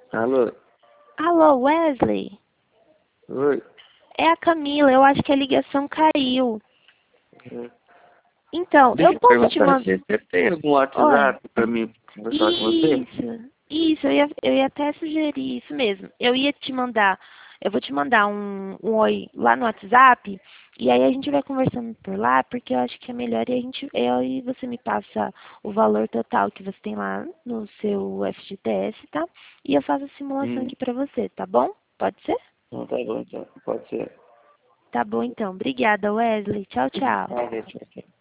Alô? Alô, Wesley? Oi? É a Camila, eu acho que a ligação caiu. Uhum. Então, Deixa eu eu posso te perguntar, mandar... você tem algum Oi? WhatsApp pra mim conversar com você? Isso, eu ia até sugerir isso mesmo. Eu vou te mandar um oi lá no WhatsApp, e aí a gente vai conversando por lá, porque eu acho que é melhor eu e você me passa o valor total que você tem lá no seu FGTS, tá? E eu faço a simulação Hum, aqui pra você, tá bom? Pode ser? não, tá bom então, pode ser. Tá bom então. Obrigada, Wesley. Tchau, tchau. Ah, deixa eu ver.